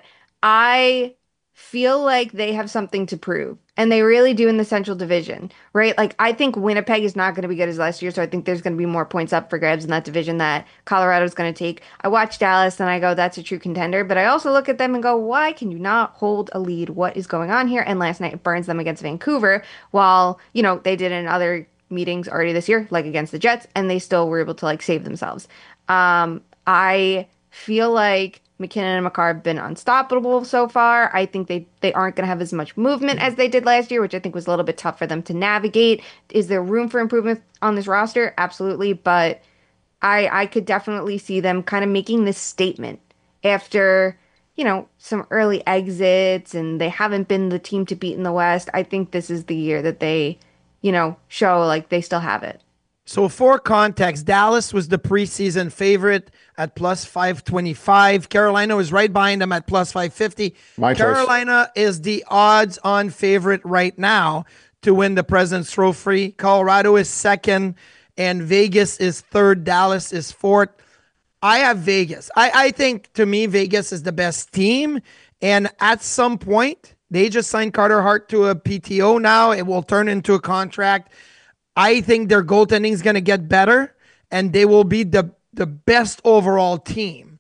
I feel like they have something to prove. And they really do in the Central Division, right? Like, I think Winnipeg is not going to be good as last year, so I think there's going to be more points up for grabs in that division that Colorado is going to take. I watch Dallas, and I go, that's a true contender. But I also look at them and go, why can you not hold a lead? What is going on here? And last night, it burns them against Vancouver, while, you know, they did in other meetings already this year, like against the Jets, and they still were able to, like, save themselves. Um, I feel like McKinnon and Makar have been unstoppable so far. I think they, they aren't going to have as much movement as they did last year, which I think was a little bit tough for them to navigate. Is there room for improvement on this roster? Absolutely. But I I could definitely see them kind of making this statement after, you know, some early exits, and they haven't been the team to beat in the West. I think this is the year that they, you know, show like they still have it. So for context, Dallas was the preseason favorite at plus five twenty-five. Carolina was right behind them at plus five fifty. My Carolina choice. Is the odds-on favorite right now to win the President's Trophy. Colorado is second, and Vegas is third. Dallas is fourth. I have Vegas. I, I think, to me, Vegas is the best team, and at some point, they just signed Carter Hart to a P T O now. It will turn into a contract. I think their goaltending is going to get better, and they will be the, the best overall team.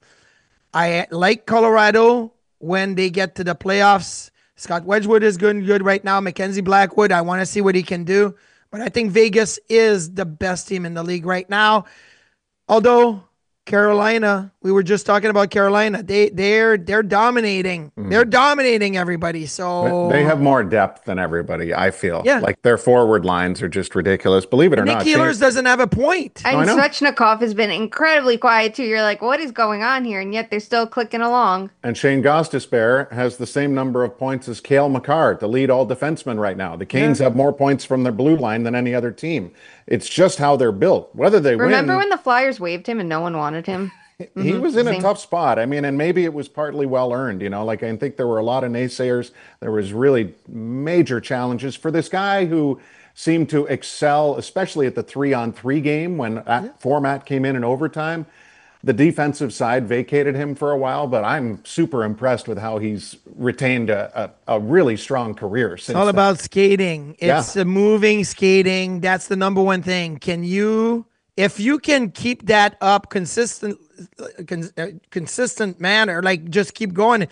I like Colorado when they get to the playoffs. Scott Wedgwood is good good right now. Mackenzie Blackwood, I want to see what he can do. But I think Vegas is the best team in the league right now. Although Carolina, we were just talking about Carolina. They they're they're dominating. Mm. They're dominating everybody. So they have more depth than everybody, I feel. Yeah. Like their forward lines are just ridiculous. Believe it or Nick not. Nick Ehlers doesn't have a point. And oh, Svechnikov has been incredibly quiet too. You're like, what is going on here? And yet they're still clicking along. And Shane Gostisbehere has the same number of points as Cale Makar, the lead all defenseman right now. The Canes yeah. have more points from their blue line than any other team. It's just how they're built. Whether they Remember win. Remember when the Flyers waived him and no one wanted him? Mm-hmm. He was in Same. a tough spot. I mean, and maybe it was partly well earned, you know, like I think there were a lot of naysayers. There was really major challenges for this guy who seemed to excel, especially at the three on three game when that yeah. format came in in overtime. The defensive side vacated him for a while, but I'm super impressed with how he's retained a, a, a really strong career. Since it's all then. about skating. It's yeah. a moving skating. That's the number one thing. Can you, if you can keep that up consistent, Con- uh, consistent manner, like just keep going.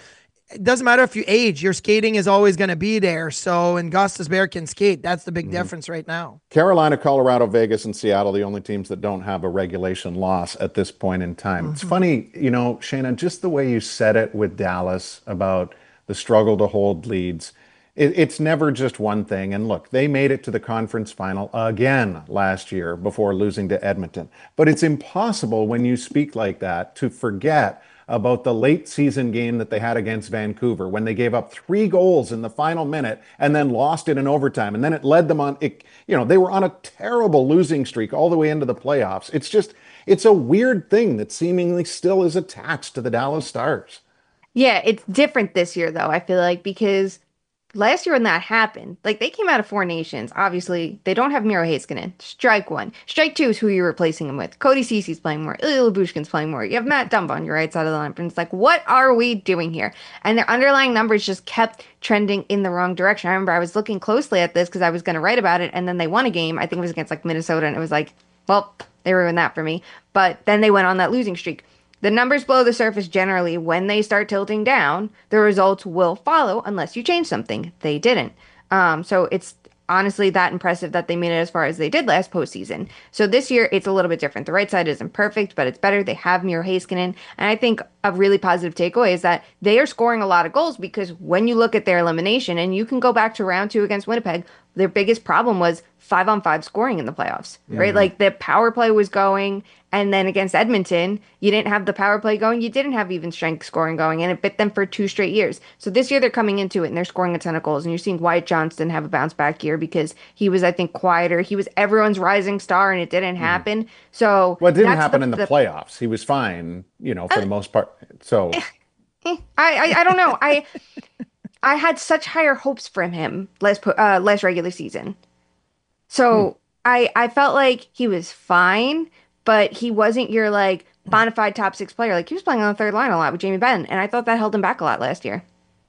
it doesn't matter if you age, your skating is always going to be there. So, and Gostisbehere can skate. That's the big mm-hmm. difference right now. Carolina, Colorado, Vegas, and Seattle, the only teams that don't have a regulation loss at this point in time. Mm-hmm. It's funny, you know, Shayna, just the way you said it with Dallas about the struggle to hold leads. It, it's never just one thing. And look, they made it to the conference final again last year before losing to Edmonton. But it's impossible when you speak like that to forget about the late season game that they had against Vancouver when they gave up three goals in the final minute and then lost it in overtime. And then it led them on, it, you know, they were on a terrible losing streak all the way into the playoffs. It's just, it's a weird thing that seemingly still is attached to the Dallas Stars. Yeah, it's different this year, though, I feel like, because last year when that happened, like, they came out of Four Nations. Obviously, they don't have Miro Heiskanen. Strike one. Strike two is who you're replacing him with. Cody Ceci's playing more. Ilya Lyubushkin's playing more. You have Matt Dumba on your right side of the line. And it's like, what are we doing here? And their underlying numbers just kept trending in the wrong direction. I remember I was looking closely at this because I was going to write about it, and then they won a game. I think it was against, like, Minnesota, and it was like, well, they ruined that for me. But then they went on that losing streak. The numbers below the surface generally, when they start tilting down, the results will follow unless you change something. They didn't. Um, so it's honestly that impressive that they made it as far as they did last postseason. So this year, it's a little bit different. The right side isn't perfect, but it's better. They have Miro Heiskanen. And I think a really positive takeaway is that they are scoring a lot of goals because when you look at their elimination, and you can go back to round two against Winnipeg, their biggest problem was five on five scoring in the playoffs, yeah. right? Like the power play was going, and then against Edmonton, you didn't have the power play going. You didn't have even strength scoring going, and it bit them for two straight years. So this year they're coming into it and they're scoring a ton of goals. And you're seeing Wyatt Johnston have a bounce back year because he was, I think, quieter. He was everyone's rising star, and it didn't happen. Mm. So well, it didn't happen the, in the, the playoffs. He was fine, you know, for uh, the most part. So eh, eh, I, I I don't know. I I had such higher hopes from him last uh, last regular season. So hmm. I I felt like he was fine, but he wasn't your like bona fide top six player. Like he was playing on the third line a lot with Jamie Benn, and I thought that held him back a lot last year.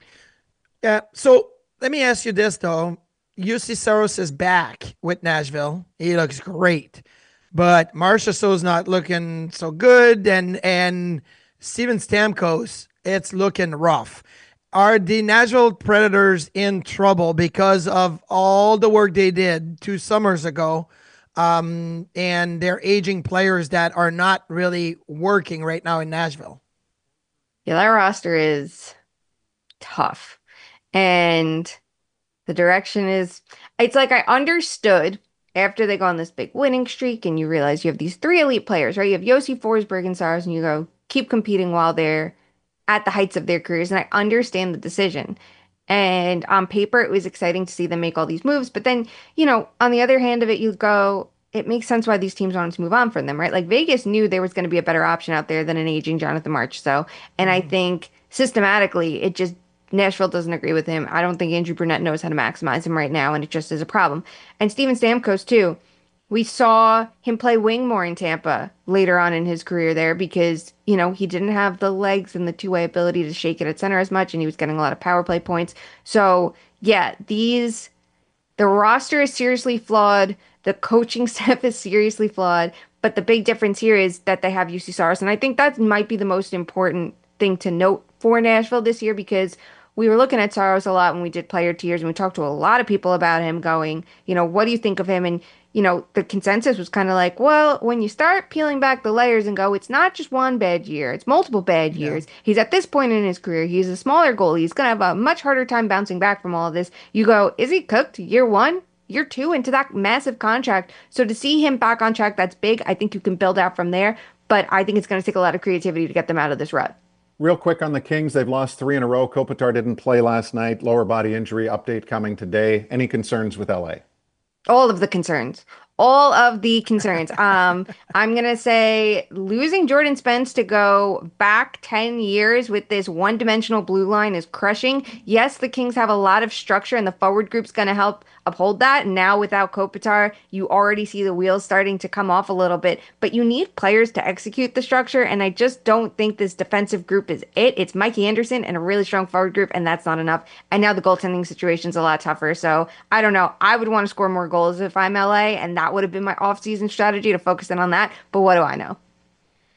Yeah. So let me ask you this though: U C Saros is back with Nashville. He looks great, but Marchessault's not looking so good, and and Steven Stamkos, it's looking rough. Are the Nashville Predators in trouble because of all the work they did two summers ago, um, and their aging players that are not really working right now in Nashville? Yeah, that roster is tough. And the direction is, it's like I understood after they go on this big winning streak and you realize you have these three elite players, right? You have Josi, Forsberg, and Saros, and you go keep competing while they're at the heights of their careers, and I understand the decision. And on paper, it was exciting to see them make all these moves. But then, you know, on the other hand of it, you go, it makes sense why these teams wanted to move on from them, right? Like Vegas knew there was going to be a better option out there than an aging Jonathan Marchessault. And mm-hmm. I think systematically, it just, Nashville doesn't agree with him. I don't think Andrew Brunette knows how to maximize him right now, and it just is a problem. And Steven Stamkos, too. We saw him play wing more in Tampa later on in his career there because, you know, he didn't have the legs and the two-way ability to shake it at center as much, and he was getting a lot of power play points. So, yeah, these, the roster is seriously flawed. The coaching staff is seriously flawed. But the big difference here is that they have U C Saros, and I think that might be the most important thing to note for Nashville this year because we were looking at Saros a lot when we did player tiers, and we talked to a lot of people about him going, you know, what do you think of him? And you know, the consensus was kind of like, well, when you start peeling back the layers and go, it's not just one bad year, it's multiple bad years. Yeah. He's at this point in his career, he's a smaller goalie. He's going to have a much harder time bouncing back from all of this. You go, is he cooked year one, year two into that massive contract? So to see him back on track, that's big. I think you can build out from there, but I think it's going to take a lot of creativity to get them out of this rut. Real quick on the Kings, they've lost three in a row. Kopitar didn't play last night. Lower body injury update coming today. Any concerns with L A? All of the concerns. All of the concerns. Um, I'm going to say losing Jordan Spence to go back ten years with this one-dimensional blue line is crushing. Yes, the Kings have a lot of structure, and the forward group's going to help uphold that. Now, without Kopitar, you already see the wheels starting to come off a little bit. But you need players to execute the structure, and I just don't think this defensive group is it. It's Mikey Anderson and a really strong forward group, and that's not enough. And now the goaltending situation's a lot tougher. So, I don't know. I would want to score more goals if I'm L A, and that would have been my off-season strategy to focus in on that. But what do I know?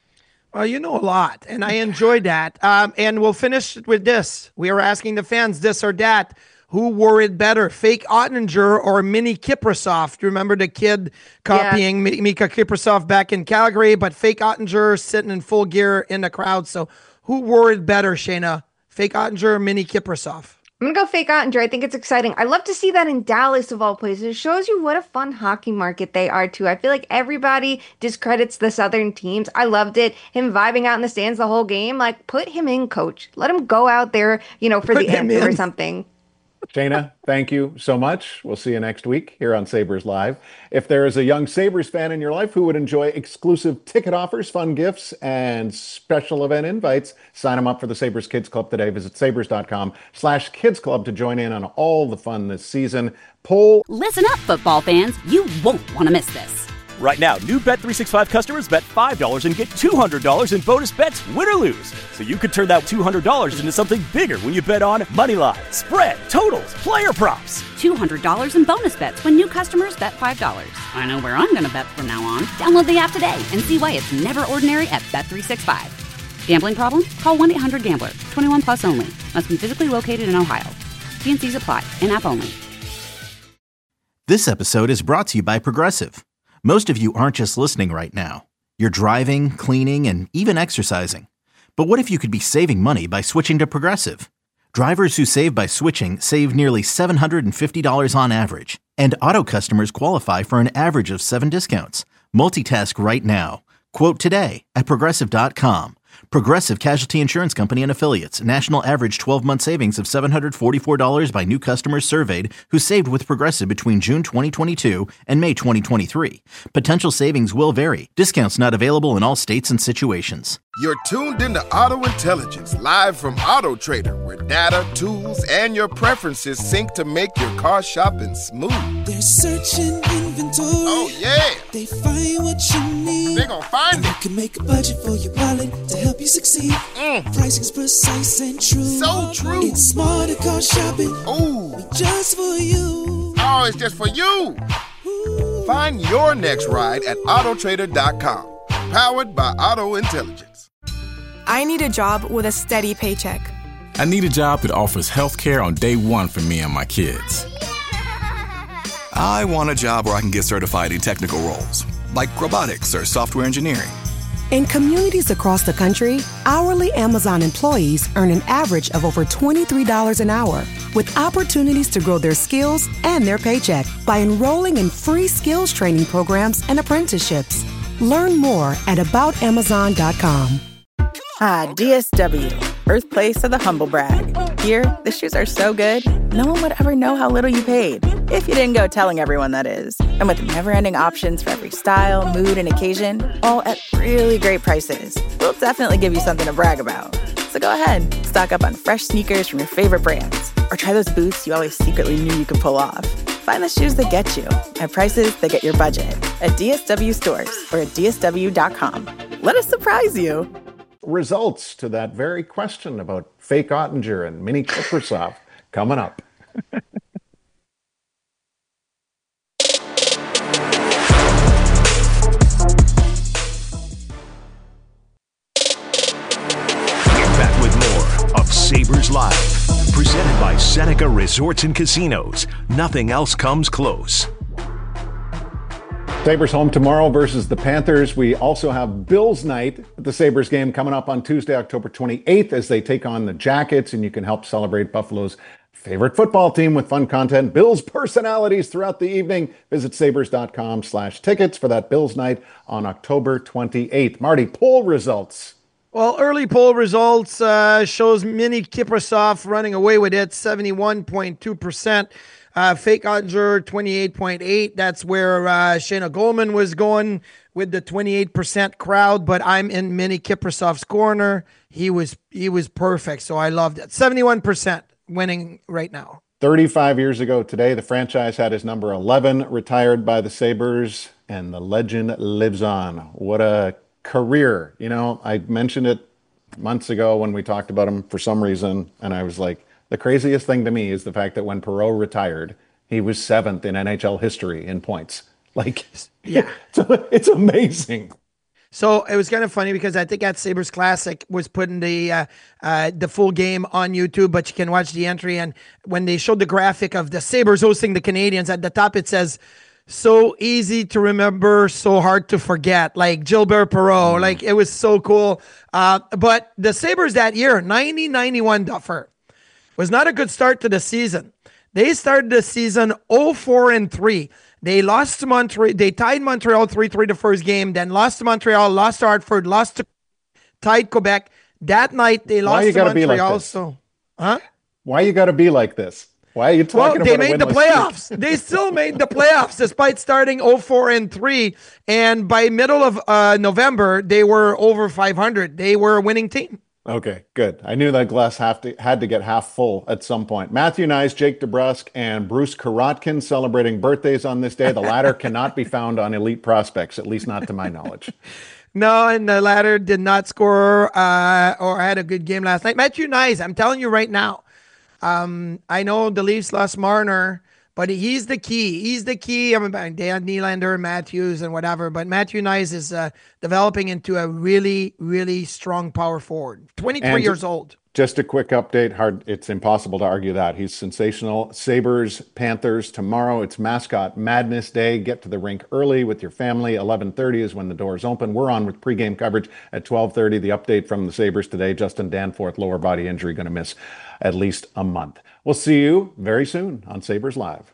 Well, you know a lot, and I enjoyed that. Um, and we'll finish with this. We are asking the fans this or that. Who wore it better, Fake Ottinger or Mini Kiprasov? Do you remember the kid copying yeah. Mika Kiprasov back in Calgary, but Fake Ottinger sitting in full gear in the crowd. So who wore it better, Shayna? Fake Ottinger or Mini Kiprasov? I'm going to go Fake Ottinger. I think it's exciting. I love to see that in Dallas, of all places. It shows you what a fun hockey market they are, too. I feel like everybody discredits the Southern teams. I loved it. Him vibing out in the stands the whole game. Like, put him in, coach. Let him go out there, you know, for put the anthem or something. Shayna, thank you so much. We'll see you next week here on Sabres Live. If there is a young Sabres fan in your life who would enjoy exclusive ticket offers, fun gifts, and special event invites, sign them up for the Sabres Kids Club today. Visit sabres.com slash kids club to join in on all the fun this season. Poll. Listen up, football fans. You won't want to miss this. Right now, new Bet three sixty-five customers bet five dollars and get two hundred dollars in bonus bets, win or lose. So you could turn that two hundred dollars into something bigger when you bet on money line, spread, totals, player props. two hundred dollars in bonus bets when new customers bet five dollars. I know where I'm going to bet from now on. Download the app today and see why it's never ordinary at Bet three sixty-five. Gambling problem? Call one eight hundred gambler. twenty-one plus only. Must be physically located in Ohio. T and C's apply. In-app only. This episode is brought to you by Progressive. Most of you aren't just listening right now. You're driving, cleaning, and even exercising. But what if you could be saving money by switching to Progressive? Drivers who save by switching save nearly seven hundred fifty dollars on average. And auto customers qualify for an average of seven discounts. Multitask right now. Quote today at Progressive dot com. Progressive Casualty Insurance Company and Affiliates. National average twelve-month savings of seven hundred forty-four dollars by new customers surveyed who saved with Progressive between June twenty twenty-two and May twenty twenty-three. Potential savings will vary. Discounts not available in all states and situations. You're tuned into Auto Intelligence, live from Auto Trader, where data, tools, and your preferences sync to make your car shopping smooth. They're searching inventory. Oh, yeah. They find what you need. They're gonna find and it. You can make a budget for your wallet to help you succeed. Mm. Pricing's precise and true. So true. It's smarter car shopping. Ooh. Just for you. Oh, it's just for you. Ooh. Find your next ride at auto trader dot com. Powered by Auto Intelligence. I need a job with a steady paycheck. I need a job that offers health care on day one for me and my kids. I want a job where I can get certified in technical roles, like robotics or software engineering. In communities across the country, hourly Amazon employees earn an average of over twenty-three dollars an hour, with opportunities to grow their skills and their paycheck by enrolling in free skills training programs and apprenticeships. Learn more at about amazon dot com. Ah, D S W, birthplace of the humble brag. Here, the shoes are so good, no one would ever know how little you paid. If you didn't go telling everyone, that is. And with never-ending options for every style, mood, and occasion, all at really great prices, we'll definitely give you something to brag about. So go ahead, stock up on fresh sneakers from your favorite brands, or try those boots you always secretly knew you could pull off. Find the shoes that get you at prices that get your budget at D S W stores or at D S W dot com. Let us surprise you. Results to that very question about Fake Ottinger and Mini Kiprasov coming up. Back with more of Sabres Live, presented by Seneca Resorts and Casinos. Nothing else comes close. Sabres home tomorrow versus the Panthers. We also have Bills night at the Sabres game coming up on Tuesday, October twenty-eighth, as they take on the Jackets, and you can help celebrate Buffalo's favorite football team with fun content, Bills personalities throughout the evening. Visit sabres.com slash tickets for that Bills night on October twenty-eighth. Marty, poll results. Well, early poll results uh, shows Mini Kiprasov running away with it, seventy-one point two percent. Uh, Fake Ottinger, twenty-eight point eight. That's where uh, Shayna Goldman was going with the twenty-eight percent crowd, but I'm in Mini Kiprasov's corner. He was he was perfect, so I loved it. seventy-one percent winning right now. thirty-five years ago today, the franchise had his number eleven retired by the Sabres, and the legend lives on. What a career. You know, I mentioned it months ago when we talked about him for some reason, and I was like, the craziest thing to me is the fact that when Perreault retired, he was seventh in N H L history in points. Like, yeah, it's, it's amazing. So it was kind of funny because I think at Sabres Classic was putting the uh, uh, the full game on YouTube, but you can watch the entry. And when they showed the graphic of the Sabres hosting the Canadiens, at the top it says, "So easy to remember, so hard to forget." Like Gilbert Perreault, mm. like it was so cool. Uh, but the Sabres that year, ninety ninety-one, Duffer, was not a good start to the season. They started the season oh four and three. They lost to Montreal. They tied Montreal three three the first game, then lost to Montreal, lost to Hartford, lost to tied Quebec. That night they lost to Montreal. Like so, huh? Why you got to be like this? Why are you talking well, about they made the playoffs. Streak? They still made the playoffs despite starting oh four and three. And by middle of uh, November, they were over five hundred. They were a winning team. Okay, good. I knew that glass have to, had to get half full at some point. Matthew Knies, Jake DeBrusk, and Bruce Karotkin celebrating birthdays on this day. The latter cannot be found on Elite Prospects, at least not to my knowledge. No, and the latter did not score uh, or had a good game last night. Matthew Knies, I'm telling you right now, um, I know the Leafs lost Marner, but he's the key. He's the key. I mean, Dan Nylander, Matthews, and whatever. But Matthew Knies is uh, developing into a really, really strong power forward. twenty-three and years old. Just a quick update. Hard. It's impossible to argue that. He's sensational. Sabres, Panthers, tomorrow. It's Mascot Madness Day. Get to the rink early with your family. eleven thirty is when the doors open. We're on with pregame coverage at twelve thirty. The update from the Sabres today. Justin Danforth, lower body injury, going to miss at least a month. We'll see you very soon on Sabres Live.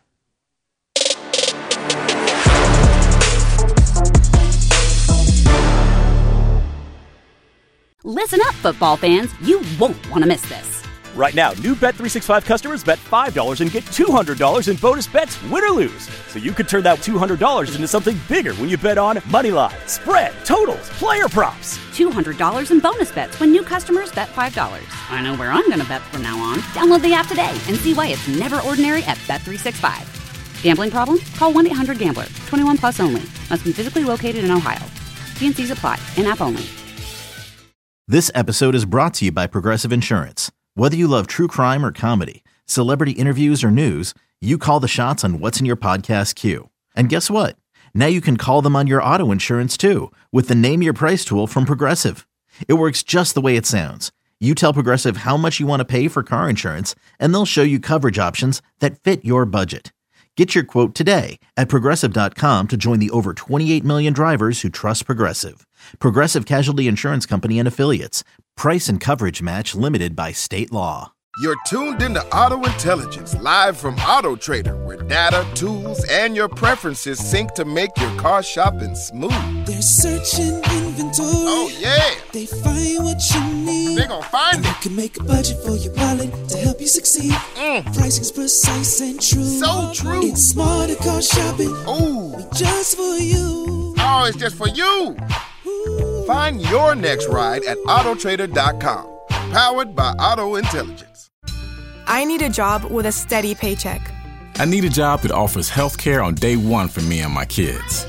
Listen up, football fans. You won't want to miss this. Right now, new Bet three sixty-five customers bet five dollars and get two hundred dollars in bonus bets, win or lose. So you could turn that two hundred dollars into something bigger when you bet on money line, spread, totals, player props. two hundred dollars in bonus bets when new customers bet five dollars. I know where I'm going to bet from now on. Download the app today and see why it's never ordinary at Bet three sixty-five. Gambling problem? Call one eight hundred gambler. twenty-one plus only. Must be physically located in Ohio. T and C's apply. In-app only. This episode is brought to you by Progressive Insurance. Whether you love true crime or comedy, celebrity interviews or news, you call the shots on what's in your podcast queue. And guess what? Now you can call them on your auto insurance too with the Name Your Price tool from Progressive. It works just the way it sounds. You tell Progressive how much you want to pay for car insurance, and they'll show you coverage options that fit your budget. Get your quote today at Progressive dot com to join the over twenty-eight million drivers who trust Progressive. Progressive Casualty Insurance Company and Affiliates. Price and coverage match limited by state law. You're tuned into Auto Intelligence, live from Auto Trader, where data, tools, and your preferences sync to make your car shopping smooth. They're searching inventory. Oh, yeah. They find what you need. They're gonna find and it. You can make a budget for your wallet to help you succeed. Mm. Pricing's precise and true. So true. It's smarter car shopping. Ooh. Just for you. Oh, it's just for you. Ooh. Find your next ride at Auto Trader dot com. Powered by Auto Intelligence. I need a job with a steady paycheck. I need a job that offers health care on day one for me and my kids.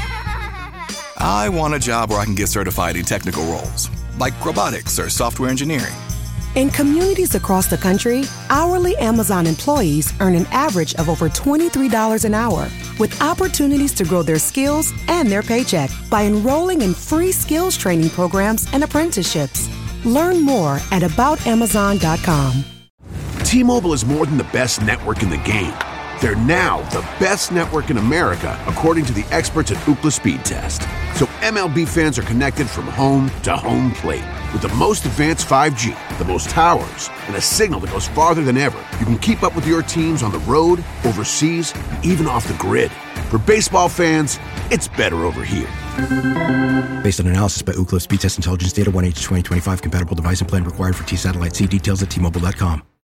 I want a job where I can get certified in technical roles, like robotics or software engineering. In communities across the country, hourly Amazon employees earn an average of over twenty-three dollars an hour, with opportunities to grow their skills and their paycheck by enrolling in free skills training programs and apprenticeships. Learn more at about amazon dot com. T-Mobile is more than the best network in the game. They're now the best network in America, according to the experts at Ookla Speed Test. So M L B fans are connected from home to home plate. With the most advanced five G, the most towers, and a signal that goes farther than ever, you can keep up with your teams on the road, overseas, and even off the grid. For baseball fans, it's better over here. Based on analysis by Ookla Speed Test Intelligence Data, one H twenty twenty-five compatible device and plan required for T-Satellite. See details at T Mobile dot com.